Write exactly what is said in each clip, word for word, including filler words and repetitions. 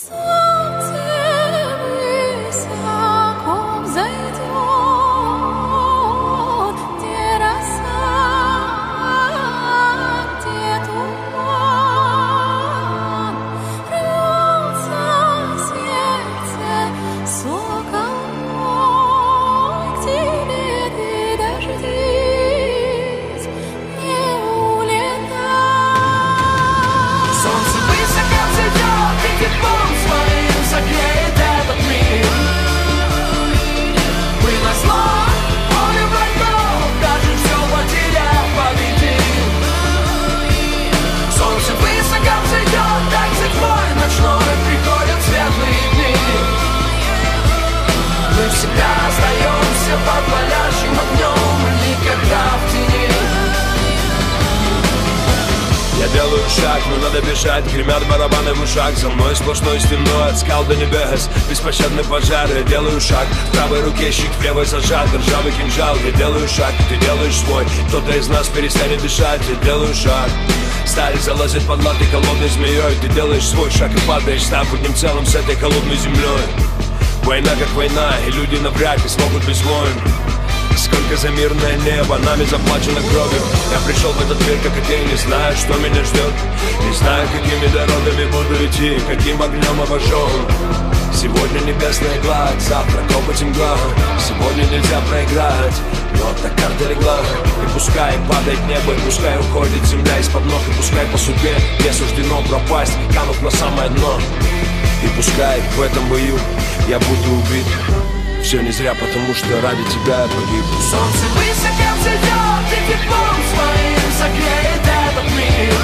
Я делаю шаг, но надо бежать, гремят барабаны в ушах. За мной сплошной стеной от скал до небес, беспощадный пожар. Я делаю шаг, в правой руке щит, в левой зажат ржавый кинжал. Я делаю шаг, ты делаешь свой, кто-то из нас перестанет дышать. Я делаю шаг, сталь залазит под латы холодной змеей. Ты делаешь свой шаг и падаешь, став одним целым с этой холодной землей. Война как война, и люди навряд ли смогут без войн. Сколько за мирное небо нами заплачено кровью. Я пришел в этот мир, как и ты, не знаю, что меня ждет. Не знаю, какими дорогами буду идти, каким огнем обожжен. Сегодня небесная гладь, завтра копоть и мгла. Сегодня нельзя проиграть, но так карта легла. И пускай падает небо, и пускай уходит земля из-под ног. И пускай по судьбе не суждено пропасть, канув на самое дно. И пускай в этом бою я буду убит. Все не зря, потому что ради тебя я погиб. Солнце высоко взойдет и теплом своим согреет этот мир.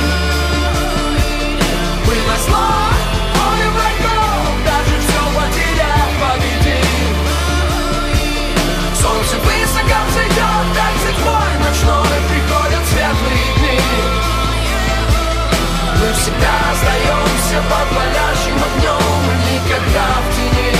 Было зло, поле врагов, даже все потеряв победил. Солнце высоко взойдет, так твой ночной, приходят светлые дни. Мы всегда остаемся под палящим огнем, мы никогда в тени.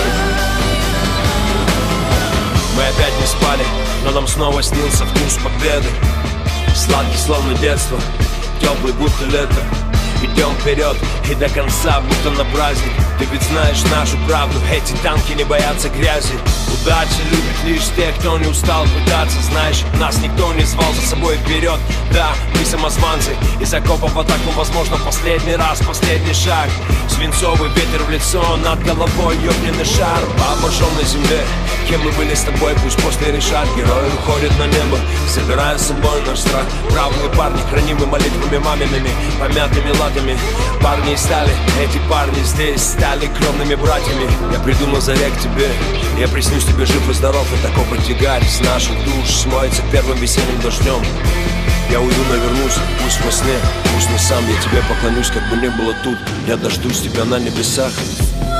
Мы опять не спали, но нам снова снился вкус победы. Сладкий, словно детство, теплый, будто лето. Идем вперед и до конца, будто на праздник. Ты ведь знаешь нашу правду, эти танки не боятся грязи. Удача любит лишь тех, кто не устал пытаться. Знаешь, нас никто не звал за собой вперед. Да, мы самозванцы, из окопов в атаку, возможно, последний раз, последний шаг. Свинцовый ветер в лицо, над головой огненный шар. По обожженной земле, кем мы были с тобой, пусть после решат. Герои уходят на небо, забирая с собой наш страх. Бравые парни, хранимы молитвами мамиными, помятыми латами. Парни из стали, эти парни здесь стали кровными братьями. Я приду на заре к тебе, я приснюсь тебе жив и здоров. И такой потягарь с наших душ смоется первым весенним дождем. Я уйду, навернусь, пусть во сне, пусть не сам. Я тебе поклонюсь, как бы не было тут. Я дождусь тебя на небесах.